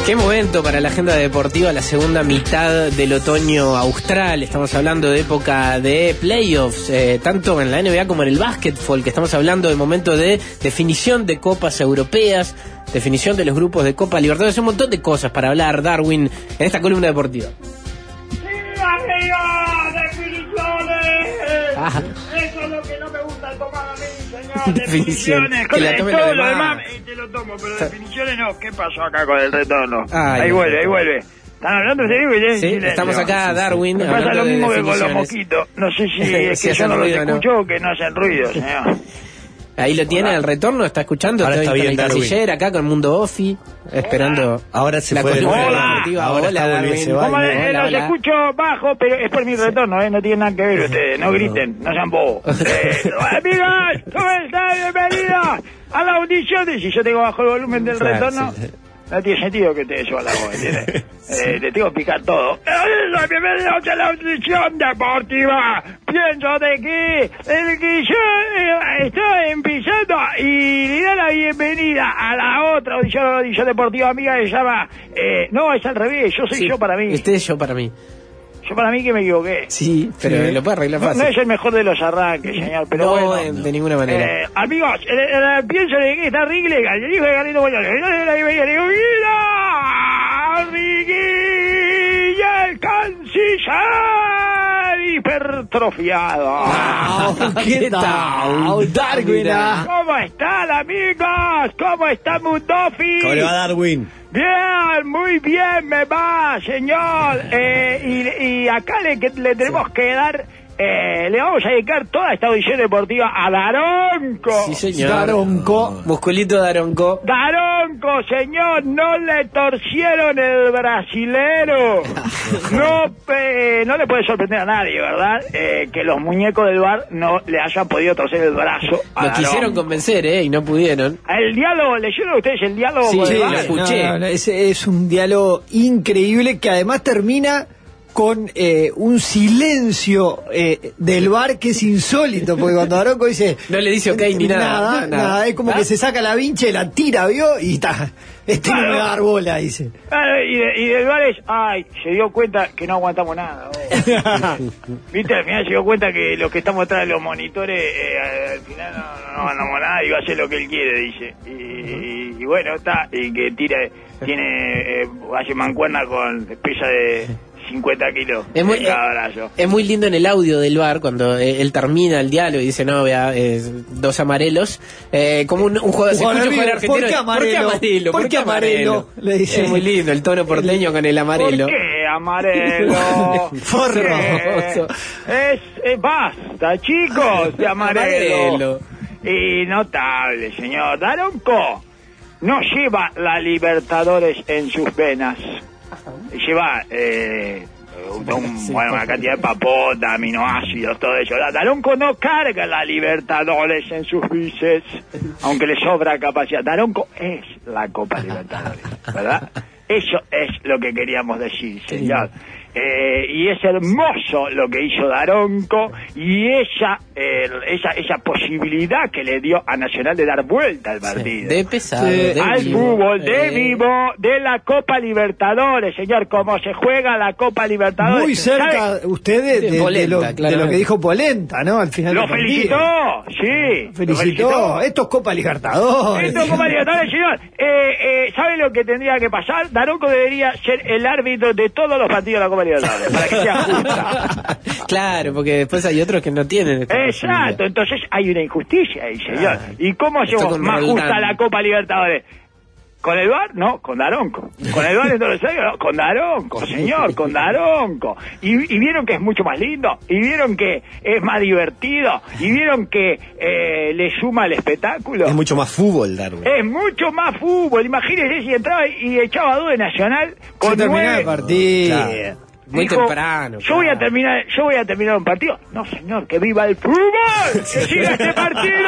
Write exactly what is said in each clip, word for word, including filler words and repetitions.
Qué momento para la agenda deportiva, la segunda mitad del otoño austral. Estamos hablando de época de playoffs, eh, tanto en la N B A como en el básquetbol, que estamos hablando de momento de definición de copas europeas, definición de los grupos de Copa Libertadores, un montón de cosas para hablar, Darwin, en esta columna deportiva. ¡Sí, amigo! ¡Definiciones! Ah. Eso es lo que no me gusta tomar a mí, señor. Definiciones. Definiciones. Que Con la el- tome todo la lo demás. demás eh, te lo tomo, pero definiciones no. ¿Qué pasó acá con el retorno? Ay, ahí no, vuelve, no. ahí vuelve. ¿Están hablando en serio? Que Sí, estamos acá, Darwin, Me pasa hablando lo de mismo que con los definiciones. mosquitos. No sé si es Si que yo hacen no los ruido o no. escucho o que no hacen ruido, señor. Ahí lo tiene, el retorno, ¿está escuchando? Ahora Estoy está en bien, el Darwin. canciller, acá con Mundo Ofi, esperando. Ahora se la fue del columna Hola. deportiva. Ahora Hola, está Darwin. volviendo, se va. Como Ay, eh, Hola, los hola. escucho bajo, pero es por mi retorno, ¿eh? No tiene nada que ver ustedes. No griten, no sean bobos. Eh, amigas, ¿cómo están? Bienvenidos a la audición. Y si yo tengo bajo el volumen del Claro, retorno, sí, sí. no tiene sentido que te suba la voz, ¿entiendes? Eh, te tengo que picar todo. Eh, Bienvenidos a la audición deportiva. Pienso de que el que yo eh, estoy empezando y le da la bienvenida a la otra audición, la audición deportiva amiga que se llama... Eh, no, es al revés, yo soy Sí, yo para mí. Usted es yo para mí. Yo para mí que me equivoqué. Sí, pero Sí. lo puede arreglar No, fácil. no es el mejor de los arranques, señor, pero No, bueno. eh, de ninguna manera. Eh, amigos, eh, eh, pienso de que está Ricky Legal, el hijo de Garrito Boñones. Yo le doy la bienvenida, le digo, ¡mira! Ricky y el canciller hipertrofiado. ¿Qué tal, Darwin? ¿Cómo están, amigos? ¿Cómo está Mundofi? ¿Cómo le va, Darwin? Bien, muy bien me va, señor. Eh, y, y acá le, que- le tenemos que dar, eh, le vamos a dedicar toda esta audición deportiva a Daronco. Sí, señor. Daronco. Musculito Daronco. Daronco, señor, no le torcieron el brasilero. No, eh, no le puede sorprender a nadie, ¿verdad? Eh, que los muñecos del bar no le hayan podido torcer el brazo a Lo quisieron Daronco. convencer, ¿eh? Y no pudieron. El diálogo, ¿leyeron ustedes el diálogo Sí, con el sí, bar? lo escuché. No, no, no, es, es un diálogo increíble que además termina con eh, un silencio eh, del bar que es insólito, porque cuando Daronco dice... No le dice ok ni nada. Nada, No, nada, nada. es como ¿Ah? que se saca la vincha y la tira, ¿vio? Y está, este no me va a dar bola, dice. Ah, y, de- y del bar es, ay, se dio cuenta que no aguantamos nada. Oh. Viste, al final se dio cuenta que los que estamos atrás de los monitores, eh, al final no, no aguantamos nada y va a hacer lo que él quiere, dice. Y, y- y bueno, está, y que tira, tiene, eh, hace mancuerna con pesa de cincuenta kilos Es muy, en cada brazo. es muy lindo en el audio del bar cuando eh, él termina el diálogo y dice, no, vea, eh, dos amarelos. Eh, como un, un jugador, se Un escucha un jugador jugador, argentino. ¿por qué amarelo? amarelo? ¿Por qué amarelo? Le dice. Es muy lindo el tono porteño con el amarelo. ¿Por qué amarelo? Forro. ¿Qué? Es, es basta, chicos, de amarelo. Amarelo. Y notable, señor. Daronco no lleva la Libertadores en sus venas. Lleva eh, un- bueno, una cantidad de papota, aminoácidos, todo eso. Daronco no carga la Libertadores en sus bíceps, aunque le sobra capacidad. Daronco es la Copa Libertadores, ¿verdad? Eso es lo que queríamos decir, señor. Eh, y es hermoso lo que hizo Daronco y esa, eh, esa esa posibilidad que le dio a Nacional de dar vuelta al partido. De pesado, Sí. de Al vivo. fútbol de Eh, vivo de la Copa Libertadores, señor, como se juega la Copa Libertadores. Muy cerca ¿Sabe? usted de, de- de Polenta, lo, de lo claramente. que dijo Polenta, ¿no? Al final Lo del partido. felicitó, sí. lo Felicitó. Esto es Copa Libertadores. Esto es Copa Libertadores, señor. Eh, eh, ¿Sabe lo que tendría que pasar? Daronco debería ser el árbitro de todos los partidos de la Copa Libertadores, para que sea justa. Claro, porque después hay otros que no tienen esta Exacto, posibilidad. entonces hay una injusticia ahí, señor. Ah, ¿Y cómo esto hacemos con más Roldán. justa la Copa Libertadores? ¿Con el V A R? No, con Daronco. ¿Con el V A R en todos los años? No, con Daronco, señor, con Daronco. Y, y vieron que es mucho más lindo, y vieron que es más divertido, y vieron que eh, le suma al espectáculo. Es mucho más fútbol, Darwin. Es mucho más fútbol. Imagínese si entraba y echaba dos de Nacional con Se terminaba nueve. el partido. Claro. Muy Dijo, temprano. Yo voy a claro. terminar, yo voy a terminar un partido. No, señor, que viva el fútbol, que siga este partido.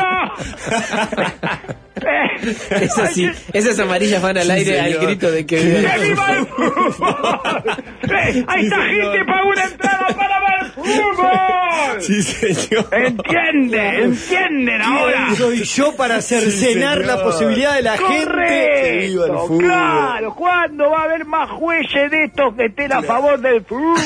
Eh, Esas, sí, ay, esas amarillas van al Sí, aire al señor. grito de que... ¡Que viva el fútbol! Eh, ahí está gente para una entrada para ver el fútbol. fútbol. Sí, señor. ¿Entienden? ¿Entienden ahora? ¿Quién soy yo para cercenar Sí, la señor. posibilidad de la gente? Que viva el Correcto, fútbol. claro. ¿Cuándo va a haber más jueces de estos que estén a favor del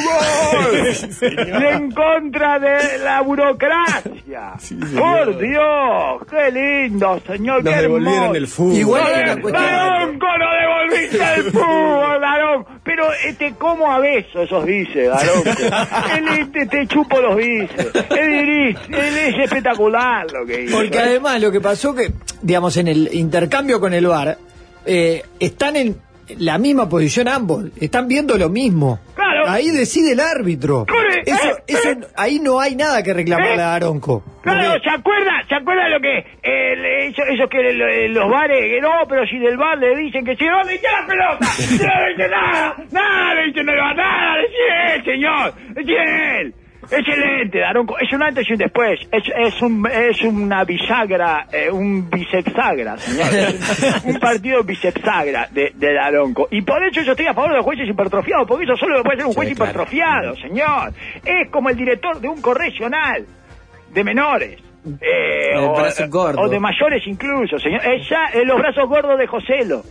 fútbol? Y en contra de la burocracia. Sí, señor. Por Dios, qué lindo, señor. Nos qué devolvieron hermoso. el fútbol. Igual que la Daronco, cuestión- Daronco, no devolviste el fútbol, Daronco. Pero este, ¿cómo a beso esos dice, Daronco? Él te, te chupo los dices. Él, él es espectacular lo que hizo. Porque además lo que pasó que, digamos, en el intercambio con el V A R, eh, están en la misma posición ambos, están viendo lo mismo. Claro. Ahí decide el árbitro. Corre, Eso, eh, eso, eh. ahí no hay nada que reclamarle Eh. a Daronco. Claro, Porque- ¿se acuerda? ¿Se acuerda lo que eh, le- eso, eso que le- los bares, que no, pero si del bar le dicen que si no le dice la pelota, no le dice nada, nada, le dice no le va nada, le dice él, señor, le dice él. Excelente, Daronco, es un antes y un después, es, es, un, es una bisagra, eh, un bisexagra, señor, es un, un partido bisexagra de, de Daronco, y por eso yo estoy a favor de los jueces hipertrofiados, porque eso solo lo puede ser un juez Sí, claro. hipertrofiado, señor, es como el director de un correccional de menores. Eh, El o, brazo gordo. o de mayores incluso, señor. Es ya, eh, los brazos gordos de Joselo.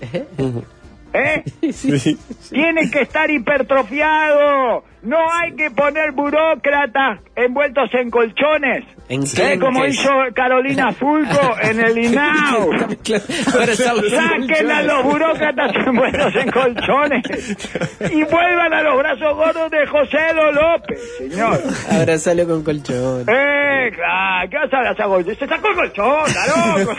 ¿Eh? Sí. Tienen que estar hipertrofiados. No hay que poner burócratas envueltos en colchones. En ¿Eh? Como clenques. hizo Carolina Fulco en el I N A U. Ahora estamos- Saquen a los burócratas envueltos en colchones y vuelvan a los brazos gordos de José Lo López, señor. Abrazalo con colchón. Eh, claro, ¿qué vas a abrazar colchón? Se sacó el colchón, loco.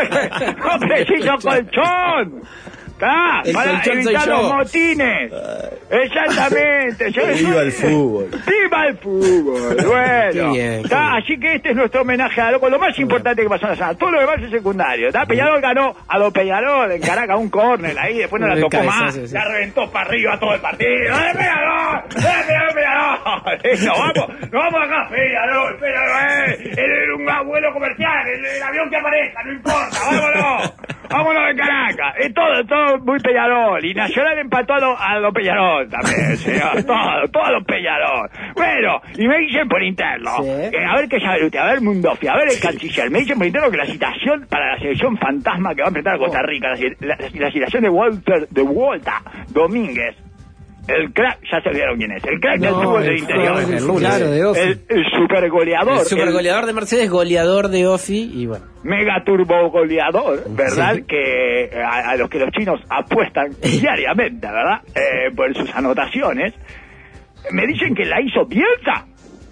No preciso colchón. Está, El para colchón soy evitar yo. los motines. Exactamente. Yo- Viva el fútbol. ¡Viva el fútbol! Bueno, Qué bien, qué está, bien. así que este es nuestro homenaje a Loco, lo más importante que pasó en la semana. Todo lo demás es secundario. ¿Está? Peñarol ganó a los Peñarol en Caracas un córner ahí, después no la Un tocó cabezazo, más. sí. La reventó para arriba todo el partido. ¡Eh, Peñarol! ¡Eh, Peñarol, Peñarol! Listo, vamos, nos vamos acá, Peñarol, Peñarol, eh. El, un abuelo comercial, el, el avión que aparezca, no importa, vámonos. Vámonos de Caracas. Es todo, todo muy Peñarol. Y Nacional empató a los a lo Peñarol también, señor. Todo, todo los Peñarol. Bueno, y me dicen por interno, Sí. eh, a ver qué sabe usted, a ver Mundofi, a ver el canciller. Me dicen por interno que la citación para la selección fantasma que va a enfrentar a Costa Rica, la, la, la citación de Walter, de Walter Domínguez, el crack, ya se olvidaron quién es, el crack del No, fútbol del el interior. fútbol, el lunes. claro, de Ofi. El, el super goleador. El super goleador de Mercedes, goleador de Ofi y bueno. Mega turbo goleador, ¿verdad? Sí. Que a, a los que los chinos apuestan diariamente, ¿verdad? Eh, por sus anotaciones. Me dicen que la hizo Bielsa.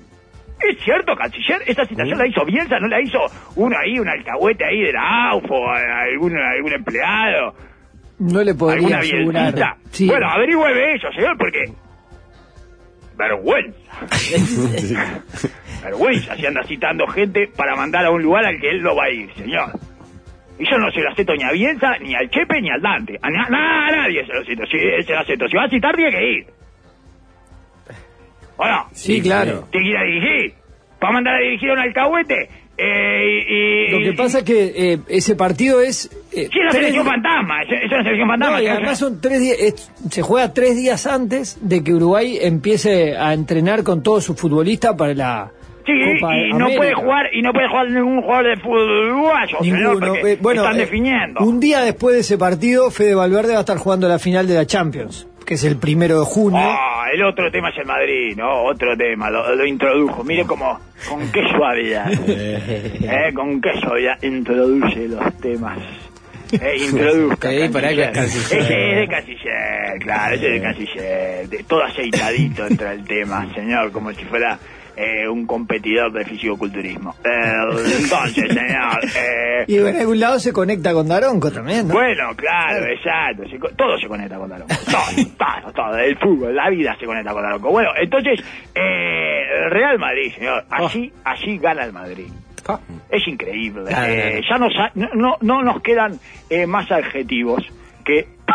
¿Es cierto, canciller? ¿Esa citación la hizo Bielsa? ¿No la hizo uno ahí, un alcahuete ahí de la A U F O, algún, algún empleado? No le podría ¿Alguna asegurar. bielcita? Sí. Bueno, averigüe eso, señor, porque... Vergüenza. Vergüenza si anda citando gente para mandar a un lugar al que él no va a ir, señor. Y yo no se lo acepto ni a Bielsa, ni al Chepe, ni al Dante. A, na- na- a nadie se lo acepto. Si, se lo acepto. Si va a citar, tiene que ir. ¿O no? Sí, claro. Tiene que ir a dirigir. ¿Para mandar a dirigir a un alcahuete? Eh, y, Lo que pasa es que eh, ese partido es... eh, Sí, es una tres selección di- fantasma. Es, es una selección fantasma. No, y además son tres días, es- se juega tres días antes de que Uruguay empiece a entrenar con todos sus futbolistas para la Sí, Copa y no América. puede jugar y no puede jugar ningún jugador de fútbol uruguayo, señor, Ninguno. porque Eh, bueno, están eh, definiendo. un día después de ese partido, Fede Valverde va a estar jugando la final de la Champions, que es el primero de junio. Ah, el otro tema es el Madrid, ¿no? Otro tema, lo, lo introdujo. Mire cómo, con qué suavidad, eh, con qué suavidad introduce los temas. Eh, introduzca. Sí, para que es canciller. canciller. Ese es de canciller, claro, ese es de canciller. De, todo aceitadito entra el tema, señor, como si fuera eh, un competidor de fisicoculturismo. Eh, entonces, señor... Eh, Y en algún lado se conecta con Daronco también, ¿no? Bueno, claro, exacto. Se co- todo se conecta con Daronco. Todo, todo, todo. El fútbol, la vida se conecta con Daronco. Bueno, entonces, eh, Real Madrid, señor. Así, así gana el Madrid. Ah. Es increíble. Claro, Eh, claro. ya no, sa- no, no, no nos quedan eh, más adjetivos que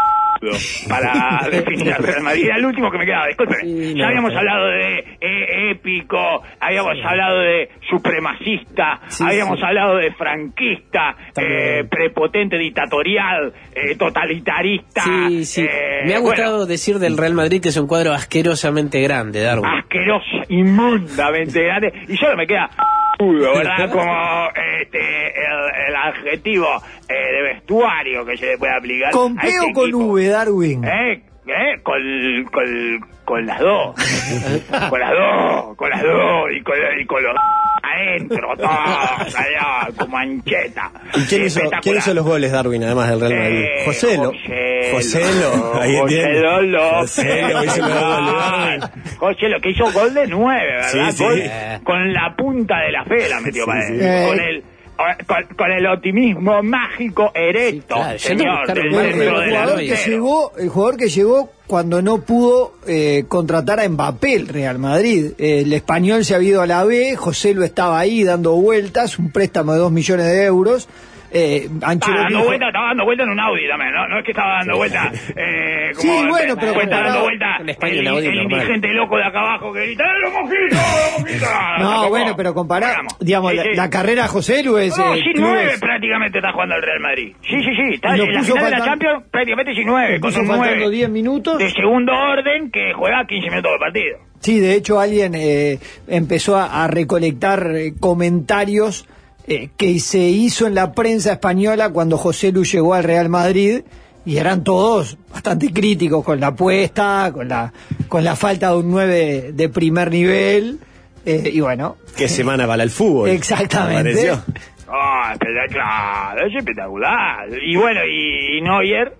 para definir al Real Madrid. Era el último que me quedaba, disculpe. Sí, ya no, habíamos no. hablado de eh, épico, habíamos Sí. hablado de supremacista, Sí, habíamos sí. hablado de franquista, También. eh, prepotente, dictatorial, eh, totalitarista. Sí, sí. eh, Me ha gustado bueno, decir del Real Madrid que es un cuadro asquerosamente grande, Darwin. asqueroso, inmundamente grande, y solo me queda ¿verdad? Como este el, el adjetivo eh, de vestuario que se le puede aplicar ¿Con a P este o con equipo. V, Darwin? ¿Eh? ¿Eh? Con, con, con las dos. Con las dos, con las dos, y con, y con los adentro, todos allá, como ancheta. ¿Y quién hizo, Espectacular. quién hizo los goles, Darwin, además del Real Madrid? Eh, Joselo. Joselo. Joselo. Ahí José entiende. López. Joselo hizo los goles, Darwin. José lo que hizo gol de nueve, ¿verdad? Sí, sí. Gol Eh. con la punta de la fe la metió Sí, para sí. él. Eh. Con el con, con el optimismo mágico erecto, Sí, claro, yendo a señor, buscar del un El, gol el centro de jugador que delantero. llegó, el jugador que llegó cuando no pudo eh, contratar a Mbappé el Real Madrid. Eh, el español se había ido a la B, José lo estaba ahí dando vueltas, un préstamo de dos millones de euros. Eh, Estaba Ancelotti dando dijo- vuelta, estaba dando vuelta en un Audi también, ¿no? No es que estaba dando vuelta, eh, como Sí, bueno, pero está comparado- dando vuelta En España el, el Audi el normal. indigente loco de acá abajo que grita, ¡eh, los mojitos, los mojitos! No, Tampoco. bueno, pero comparado, Digamos. digamos, Sí, la, sí. la carrera de José Lu es... No, eh, sin clubes- nueve prácticamente está jugando el Real Madrid. Sí, sí, sí. Está Y lo en la puso final de la faltan- Champions prácticamente sin nueve. le Con puso un faltando nueve diez minutos. de segundo orden que juega quince minutos de partido. Sí, de hecho alguien eh, empezó a, a recolectar eh, comentarios eh, que se hizo en la prensa española cuando José Lu llegó al Real Madrid y eran todos bastante críticos con la apuesta, con la con la falta de un nueve de primer nivel eh, y bueno, Qué semana para el fútbol. Exactamente. ¿Me pareció? Ah, claro, es espectacular. Y bueno, y, y Neuer,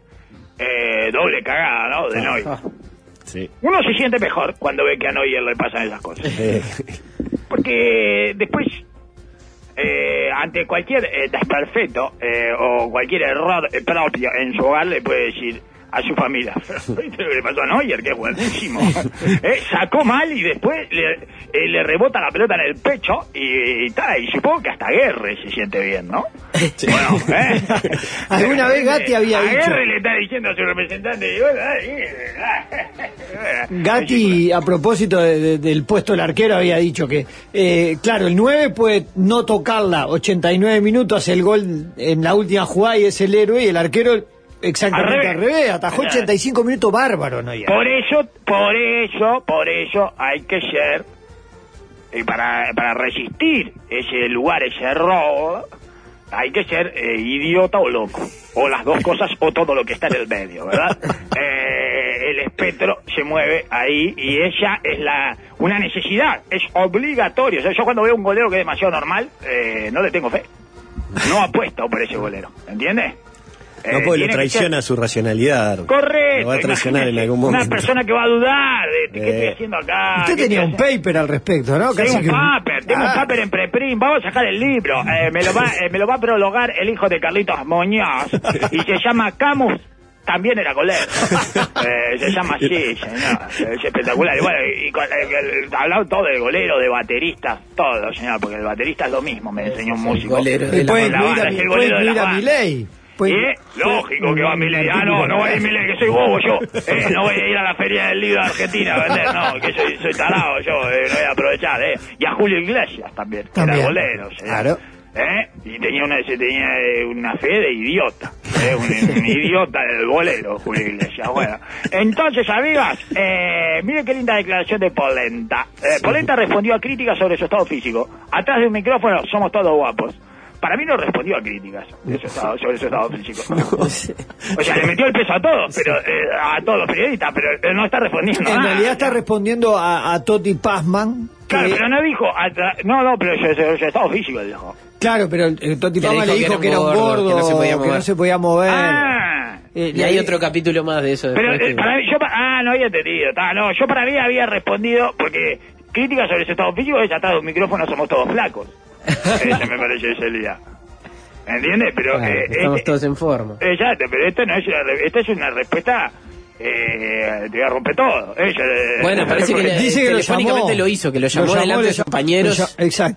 eh, doble cagada, ¿no? De Neuer. Sí. Uno se siente mejor cuando ve que a Neuer le pasan esas cosas. Eh, Porque después, eh, ante cualquier eh, desperfecto eh, o cualquier error eh, propio en su hogar, le puede decir a su familia, ¿viste lo que le pasó a Neuer? Que es buenísimo. Eh, sacó mal y después le, eh, le rebota la pelota en el pecho y, y tal, y supongo que hasta Aguerre se siente bien, ¿no? Bueno, ¿eh? Alguna vez Gatti había a dicho- Aguerre le está diciendo a su representante, y bueno, ay, Gatti, a propósito de- de- del puesto del arquero, había dicho que, eh, claro, el nueve puede no tocarla ochenta y nueve minutos, hace el gol en la última jugada y es el héroe, y el arquero exactamente Al al revés. revés, atajó ochenta y cinco minutos bárbaro, ¿no? Ya. Por eso, por eso, por eso hay que ser, y para, para resistir ese lugar, ese robo, hay que ser eh, idiota o loco, o las dos cosas, o todo lo que está en el medio, ¿verdad? Eh, el espectro se mueve ahí y ella es la una necesidad, es obligatorio. O sea, yo cuando veo un golero que es demasiado normal, eh, no le tengo fe, no apuesto por ese golero, ¿entiendes? no, Eh, porque lo tiene que traiciona ser- su racionalidad. Correcto. Lo va a traicionar en imagínese, algún momento. Una persona que va a dudar de, de qué Eh. estoy haciendo acá. Usted qué tenía estoy un haciendo. paper al respecto, ¿no? Tengo un que- paper, tengo Ah, un paper en preprint, vamos a sacar el libro, eh, me, lo va, eh, me lo va a prologar el hijo de Carlitos Muñoz, y se llama Camus, también era golero, eh, se llama así, señor, es espectacular, y bueno, y, con- eh, el- hablado todo de golero, de bateristas, todo, señor, porque el baterista es lo mismo, me enseñó un músico. golero de Y la puede la incluir banda, a, es el puede golero de incluir la a banda. Milei. Puede- Eh, lógico que va mi ley. Ah, no, no voy a ir mi ley, que soy bobo yo. Eh, no voy a ir a la Feria del Libro de Argentina a vender, no, que soy, soy tarado yo, eh, no voy a aprovechar, eh. Y a Julio Iglesias también, que También. era golero, señor. Claro. ¿Eh? Y tenía una, se tenía eh, una fe de idiota, eh, un, un idiota del bolero, Julio Iglesias. Bueno, entonces, amigas, eh, miren qué linda declaración de Polenta. Eh, Polenta respondió a críticas sobre su estado físico. Atrás de un micrófono somos todos guapos. Para mí no respondió a críticas de su estado, sobre su estado físico. O sea, le metió el peso a todos, pero eh, a todos los periodistas, pero eh, no está respondiendo En nada. realidad está respondiendo a, a Totti Pazman. que- Claro, pero no dijo, atra- no, no, pero su, su- su estado físico dijo. Claro, pero el, el Totti Le Pazman le dijo que era un gordo, que no se podía que mover. no se podía mover. Ah, Eh, Y hay otro capítulo más de eso pero después. eh, que- para mí, yo, pa- ah, no había entendido, está, no, yo para mí había respondido, porque críticas sobre su estado físico es atrás de un micrófono somos todos flacos. Ese me parece ese día. ¿Entiendes? Pero, Bueno, eh, estamos eh, todos en forma. Exacto, pero esto no es una, re- esta es una respuesta, eh, te voy a romper todo. Ella, eh, Bueno, parece que le- Dice que lo telefónicamente llamó. lo hizo, que lo llamó delante de sus lo compañeros. llam- Exacto.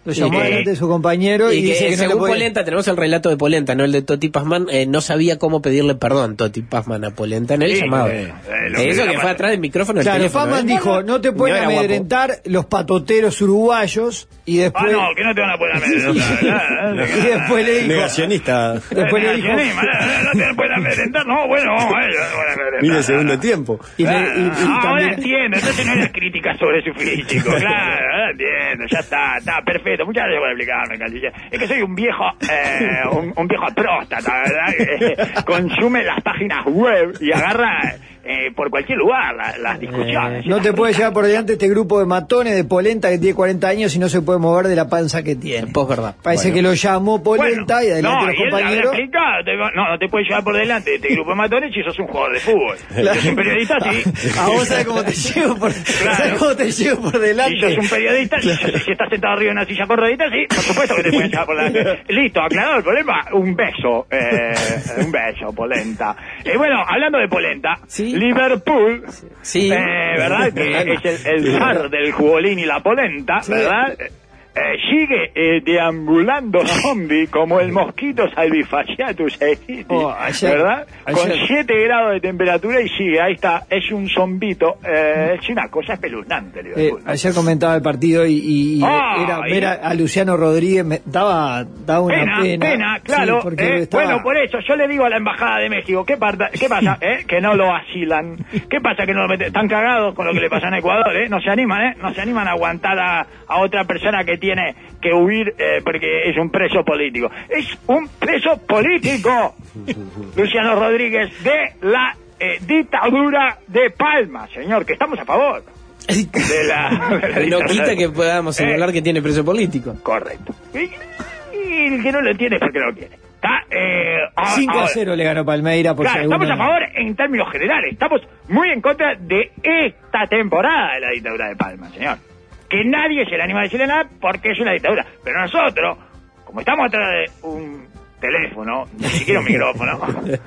Lo llamó Y que- delante de su compañero y, Y que, dice que no le según podía... Polenta, tenemos el relato de Polenta, no el de Toti Pazman, eh, no sabía cómo pedirle perdón Toti Pazman a Polenta en el Sí, llamado. eh, eh, lo Eso que que pasa- fue atrás del micrófono del Claro, teléfono. Pazman ¿eh? dijo, no te pueden era guapo. amedrentar los patoteros uruguayos y Ah, después... no, que no te van a poder amedrentar. y después le dijo... Negacionista. Después le dijo... No te pueden amedrentar, no, bueno, vamos a ver, no te pueden amedrentar. Mire el segundo tiempo. Y le- y- y Ah, ahora también- entiendo, entonces no era crítica sobre su físico, claro, ahora entiendo, ya está, está perfecto, muchas gracias por explicarme, canciller. Es que soy un viejo, eh, un, un viejo próstata, ¿verdad? Que eh, consume las páginas web y agarra eh, por cualquier lugar la- las discusiones. No te puede llevar por delante este grupo de matones de Polenta que tiene cuarenta años y no se puede mover de la panza que tiene. Pues verdad. Parece Bueno. que lo llamó Polenta Bueno, y adelante no, los y él habrá compañeros. explicado, te- no, no te puedes llevar por delante de este grupo de matones si sos un jugador de fútbol. Si sos un periodista, sí. A vos sabés cómo te llevo por, ¿sabés cómo te llevo por delante. Si sos un periodista, si, si estás sentado arriba de una silla con rueditas, sí, por supuesto que te pueden llevar por delante. Listo, aclarado el problema, un beso, eh, un beso, Polenta. Eh, bueno, hablando de Polenta, Sí. Liverpool, Sí. eh, ¿verdad? Que es el, el zar del jugolín y la polenta, ¿verdad? Eh, sigue eh, deambulando zombie como el mosquito salvifaciatus equiti, Oh, ayer- ¿verdad? Con ayer- siete grados de temperatura y sigue, ahí está, es un zombito, eh, es una cosa espeluznante, Eh, Liverpool. ayer comentaba el partido y, y- y Ah, era y- ver a, a Luciano Rodríguez me daba, daba una Pena, pena. pena, claro. Sí, porque eh, estaba- Bueno, por eso yo le digo a la Embajada de México, ¿qué, parta- qué pasa? eh? Que no lo asilan. ¿Qué pasa que no lo meten? Están cagados con lo que le pasa en Ecuador, ¿eh? No se animan, ¿eh? No se animan a aguantar a, a otra persona que tiene que huir eh, porque es un preso político. Es un preso político, Luciano Rodríguez, de la eh, dictadura de Palma, señor, que estamos a favor. De la, de la No dictadura quita de- que podamos Eh, señalar que tiene preso político. Correcto. Y, y el que no lo entiende es porque no lo quiere. Está, eh, a- cinco a ahora- cero le ganó Palmeira por Claro, si alguno estamos a no- favor en términos generales. Estamos muy en contra de esta temporada de la dictadura de Palma, señor. Que nadie se le anima a decirle nada porque es una dictadura. Pero nosotros, como estamos atrás de un teléfono, ni siquiera un micrófono,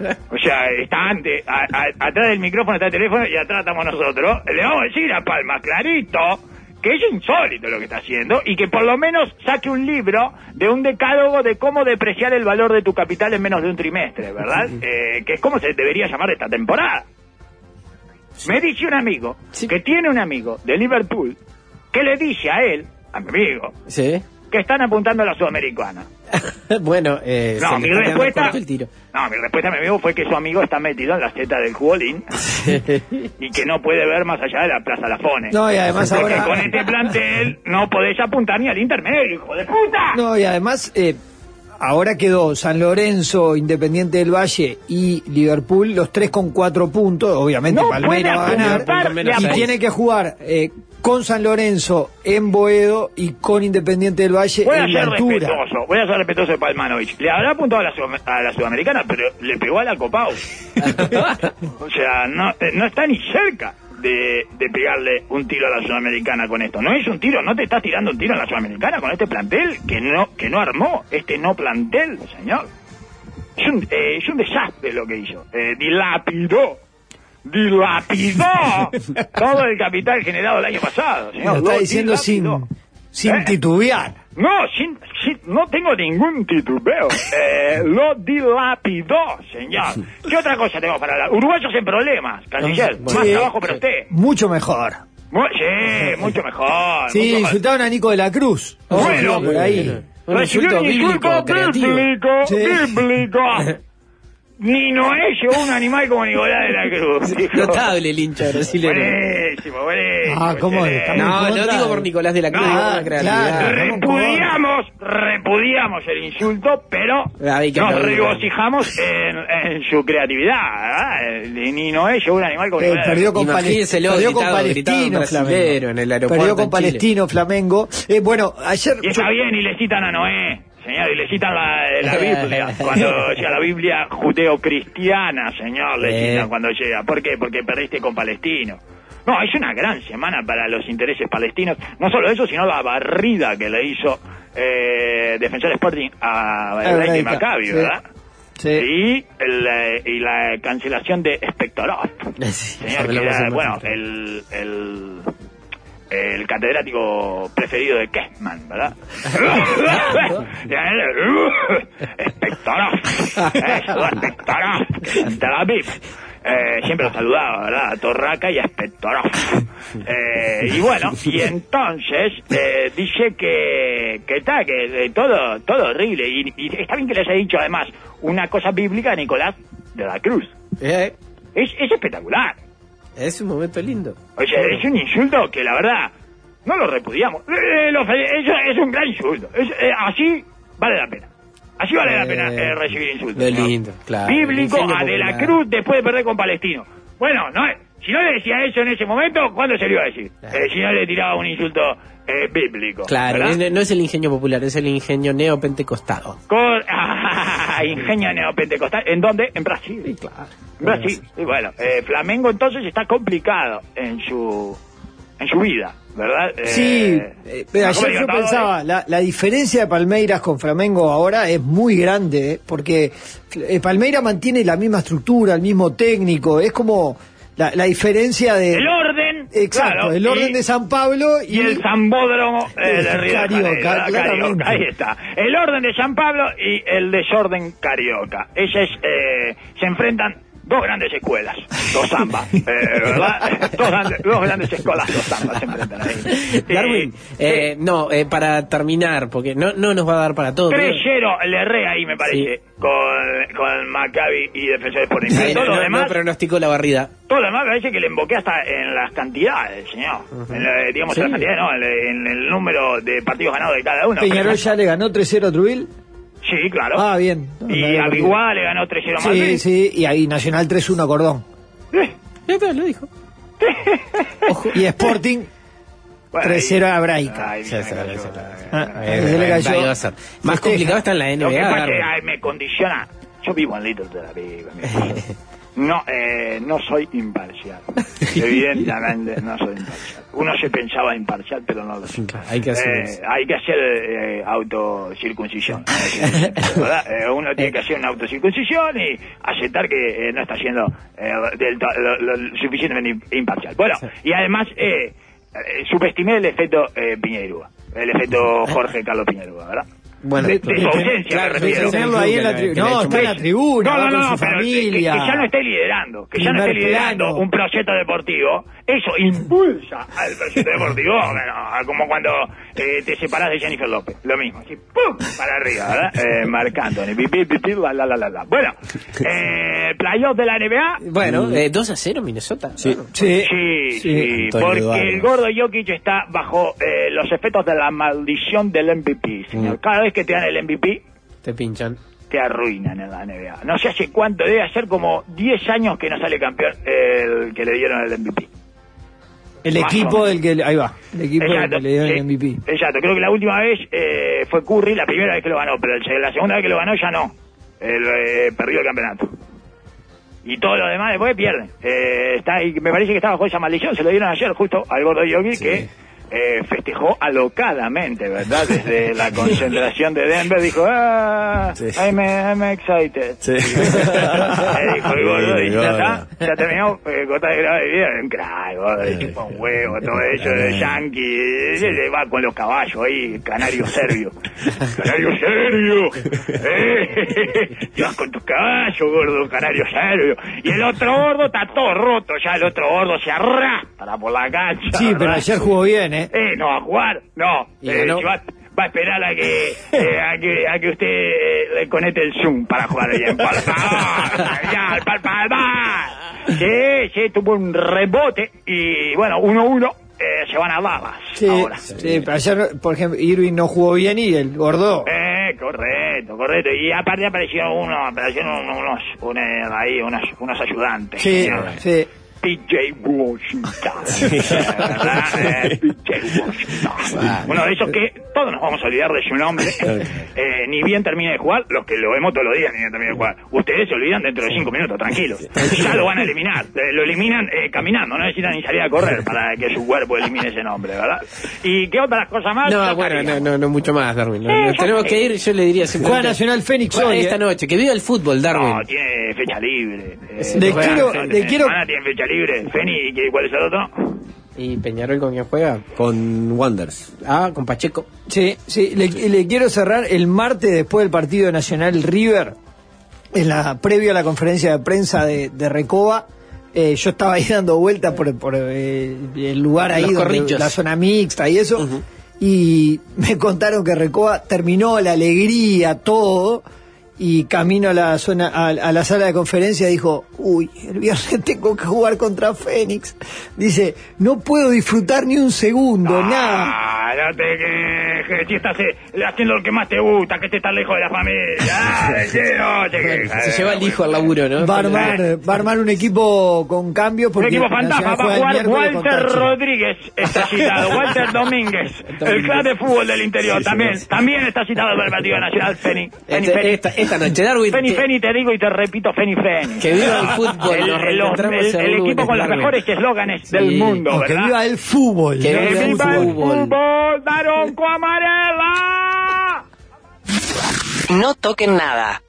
o sea, está antes, a- a- atrás del micrófono está el teléfono y atrás estamos nosotros, le vamos a decir a Palma clarito que es insólito lo que está haciendo y que por lo menos saque un libro de un decálogo de cómo depreciar el valor de tu capital en menos de un trimestre, ¿verdad? Eh, que es como se debería llamar esta temporada. Me dice un amigo, Sí. que tiene un amigo de Liverpool, que le dice a él, a mi amigo, Sí. que están apuntando a la Sudamericana. Bueno, eh, No, se mi le está quedando respuesta, corto el tiro. no, mi respuesta a mi amigo fue que su amigo está metido en la seta del jugolín y que no puede ver más allá de la Plaza Lafone. No, y además Porque ahora- con este plantel no podés apuntar ni al intermedio, hijo de puta. No, y además, eh, ahora quedó San Lorenzo, Independiente del Valle y Liverpool, los tres con cuatro puntos. Obviamente No Palmeiras va a puede ganar. apuntar menos Y seis. tiene que jugar eh, con San Lorenzo en Boedo y con Independiente del Valle Voy a en la ser altura. respetuoso, voy a ser respetuoso de Palmanovich. Le habrá apuntado a la, Sudam- a la Sudamericana, pero le pegó a la Copau. O sea, no, eh, no está ni cerca de, de pegarle un tiro a la Sudamericana con esto. No es un tiro, no te estás tirando un tiro a la Sudamericana con este plantel que no que no armó, este no plantel, señor. Es un, eh, es un desastre lo que hizo. Eh, dilapidó, dilapidó todo el capital generado el año pasado, señor. Lo está Lo diciendo sin, dilapidó. sin ¿Eh? titubear. No, sin, sin- no tengo ningún titubeo. Eh, lo dilapidó, señor. ¿Qué otra cosa tenemos para hablar? Uruguayos en problemas, canciller. Más Sí. trabajo para usted. Mucho mejor. Mu- sí, mucho mejor. Sí, mucho mejor. insultaron a Nico de la Cruz. Bueno, Bueno, por ahí. Un Recibió insulto un insulto bíblico, creativo. bíblico, Sí. bíblico. Ni Noé llevó un animal como Nicolás de la Cruz. hijo. Notable el hincha brasileño. Buenísimo, buenísimo. Ah, ¿cómo es? excelente. No, en no contra digo de- por Nicolás de la Cruz, No, digo por la creatividad. claro. Repudiamos, repudiamos el insulto, pero Hay que nos aplaudirlo. regocijamos en, en su creatividad. ¿verdad? El- Ni Noé llevó un animal como Eh, Nicolás de la perdió Cruz. con, Pale- Imagínenselo, perdió con gritado- gritado en Palestino brasilero Flamengo. en el aeropuerto Perdió con en Chile. Palestino Flamengo. Eh, bueno, ayer Y está bien, y le citan a Noé, señor, y le citan la, la Biblia. Cuando llega la Biblia judeo-cristiana, señor, le Eh. citan cuando llega. ¿Por qué? Porque perdiste con Palestino. No, es una gran semana para los intereses palestinos. No solo eso, sino la barrida que le hizo eh, Defensor Sporting a Ah, Hebraica y Hebraica, Maccabi, sí. ¿verdad? Sí. Y, el, eh, y la cancelación de Spectorov. Sí, Señor, que hablamos era, en bueno, México. el, el, el catedrático preferido de Kessman, ¿verdad? Espectorov, eso, Espectorov, Tel Aviv. Eh, siempre lo saludaba, ¿verdad? A Torraca y a Espectorov. Eh, y bueno, y entonces eh, dice que que está, que eh, todo todo horrible. Y, y está bien que les haya dicho además una cosa bíblica a Nicolás de la Cruz. Eh, Es, es espectacular. es un momento lindo. O sea, es un insulto que la verdad no lo repudiamos. Eh, lo fe- es, es un gran insulto. Es, eh, así vale la pena. Así vale la pena eh, recibir insultos. Lo ¿no? lindo, claro. Bíblico Ingenio a De la popular. Cruz después de perder con Palestino. Bueno, no, si no le decía eso en ese momento, ¿cuándo se lo iba a decir? Claro. Eh, si no le tiraba un insulto eh, bíblico. Claro, ¿verdad? es- no es el ingenio popular, es el ingenio neopentecostado. Con ah, ingenio neopentecostal. ¿En dónde? En Brasil. Sí, claro. En Brasil. Y bueno, eh, Flamengo entonces está complicado en su en su vida, ¿verdad? Eh, Sí, eh, pero la Copa ayer yo Libertadores, pensaba, la, la diferencia de Palmeiras con Flamengo ahora es muy grande, ¿eh? Porque eh, Palmeiras mantiene la misma estructura, el mismo técnico, es como la, la diferencia de... el orden. Exacto, claro, el orden y- de San Pablo y, Y el Zambódromo eh, de Río de Carioca, Janeiro, ¿verdad? claramente. Carioca, ahí está. El orden de San Pablo y el desorden Carioca. Ese es, eh, se enfrentan dos grandes escuelas, dos samba, eh, ¿verdad? Dos grandes, dos grandes escuelas, dos samba se enfrentan ahí. Darwin, Eh, eh, no, eh, para terminar, porque no, no nos va a dar para todo. tres pero- cero le erré ahí, me parece, con, con Maccabi y Defensor Sporting. Sí, todo no, lo no, demás, no pronosticó la barrida. todo lo demás me parece que le emboqué hasta en las cantidades, señor. En la- digamos, Sí. en las cantidades, no, en, en el número de partidos ganados de cada uno. Peñarol ya le ganó tres cero a Trujillo. Sí, claro. Ah, bien. No, no Y había a perdido. Biguá le ganó tres cero a Madrid. Sí, sí, y ahí Nacional tres uno a Cordón. Eh, Ya está, lo dijo. Ojo, y Sporting bueno, tres cero ahí- a Braica. Ay, Sí, me sí, cayó, sí, sí, eh, sí. Ah, eh, se le cayó. Ahí va a ser. Más Festeja. complicado está en la N Lo B que A. pasa es que Darwin. ay, me condiciona. Yo vivo en Little Tel Aviv, amigo. No, eh, no soy imparcial. Evidentemente no soy imparcial. Uno se pensaba imparcial, pero no lo soy. Hay que hacer Eh, eso. hay que hacer eh, autocircuncisión. ¿Verdad? Eh, uno tiene que hacer una autocircuncisión y aceptar que eh, no está siendo eh, del to- lo, lo suficientemente imparcial. Bueno, y además eh, eh, subestimé el efecto eh, Piñeirúa, el efecto Jorge Carlos Piñeirúa, ¿verdad? Bueno, de, de su ausencia, claro, me refiero. de Tenerlo ahí en la que le- tri- que le ha No, hecho está en la mucho. tribuna, No, va no, con no, su pero que, que familia. ya no esté liderando, que ya no Primer esté liderando plano. un proyecto deportivo, eso impulsa al proyecto deportivo, bueno, como cuando eh, te separás de Jennifer López, lo mismo, así, ¡pum!, para arriba, ¿verdad? Eh, Marc Anthony, pi, pi, pi, pi, la, la, la, la, la. Bueno, eh, playoff de la N B A, Bueno, eh, dos a cero Minnesota. Sí. Claro. Sí, sí, sí. sí, Antonio porque Eduardo. el gordo Jokic está bajo eh, los efectos de la maldición del M V P, señor. Cada vez que te dan el M V P, Te pinchan. te arruinan en la N B A. No sé hace cuánto, debe hacer como diez años que no sale campeón el que le dieron el M V P. El Más o equipo menos. del que... Ahí va, el equipo del que le dieron sí, el M V P. exacto. Creo que la última vez eh, fue Curry, la primera vez que lo ganó, pero el- la segunda vez que lo ganó ya no. Él eh, perdió el campeonato. Y todo lo demás después pierden. Eh, está ahí, me parece que estaba bajo esa maldición, se lo dieron ayer justo al gordo Yogi que eh, festejó alocadamente, ¿verdad? Desde la concentración de Denver dijo, ah, Sí. I'm, I'm excited. Sí. Eh, dijo el gordo, y Sí, ya gordo. está, ya terminó, eh, corta de grabar el video, un crack, gordo, le chupa un huevo, todo eso, de yankee, se le va con los caballos ahí, canario serbio, canario serbio, eh, te vas con tus caballos, gordo, canario serbio, y el otro gordo está todo roto, ya el otro gordo se arrastra por la cancha. Sí, pero ¿verdad? ayer jugó bien, ¿eh? Eh, no, a jugar, no. Y Eh, ganó. si va, va a esperar a que, eh, a que, a que usted eh, le conecte el Zoom para jugar ahí en Palpar. Ya, el Palpar. Sí, sí, tuvo un rebote y, bueno, uno uno, eh, se van a Dallas Sí, ahora. sí, pero ayer, por ejemplo, Irving no jugó bien y el gordo... Eh, correcto, correcto. Y aparte aparecieron uno, aparecieron unos, unos, ahí, unos, unos ayudantes. Sí, señor. sí. P J Washington. ¿Verdad? Eh, P J Washington. Uno de esos que todos nos vamos a olvidar de su nombre. Eh, ni bien termine de jugar, los que lo vemos todos los días, ni bien termine de jugar. Ustedes se olvidan dentro de cinco minutos, tranquilos. Ya lo van a eliminar. Eh, lo eliminan eh, caminando, no necesitan ni salir a correr para que su cuerpo elimine ese nombre, ¿verdad? ¿Y qué otras cosas más? No, Ya bueno, no, estaríamos. no, no mucho más, Darwin. No, Eh, no, ya tenemos sé. que ir, yo le diría simplemente... Juega Nacional Fénix Juega hoy, esta ¿eh? noche, que viva el fútbol, Darwin. No, tiene fecha libre. Eh, Le juega- quiero- eh, le quiero- Semana tiene fecha libre. Feni, ¿y qué- ¿cuál es el otro? ¿Y Peñarol con quién juega? Con Wanderers. Ah, con Pacheco. Sí, sí, le, le quiero cerrar el martes después del partido Nacional River, en la previo a la conferencia de prensa de, de Recoba. Eh, yo estaba ahí dando vueltas por, por eh, el lugar ahí, Los donde, Corrillos. la zona mixta y eso, Uh-huh. y me contaron que Recoba terminó la alegría, todo, y camino a la zona, a, a la sala de conferencia dijo, uy, el viernes tengo que jugar contra Fénix. Dice, no puedo disfrutar ni un segundo, nada. Ah, no te quejes, si estás eh, haciendo lo que más te gusta, que te estás lejos de la familia. Ah, sí, no te quejes. Se lleva el hijo al laburo, ¿no? Va a armar, va a armar un equipo con cambios Un porque equipo fantasma, Nacional va a juega el jugar miércoles con Walter Táchira. Rodríguez, está citado, Walter Domínguez, el club de fútbol del interior, Sí, sí, también, sí. también está citado para el partido nacional, Feni, Feni, Este- Feni. esta, esta noche, Darwin. Feni, que- Feni, te digo y te repito, Feni, Feni. Que viva el fútbol, El, nos el- reencontramos el- el el lunes, equipo con los Darwin. mejores eslóganes Sí. del mundo, No, que ¿verdad? viva el fútbol. Que ¿no? Que viva el viva el fútbol. fútbol, Daronco Amarela. No toquen nada.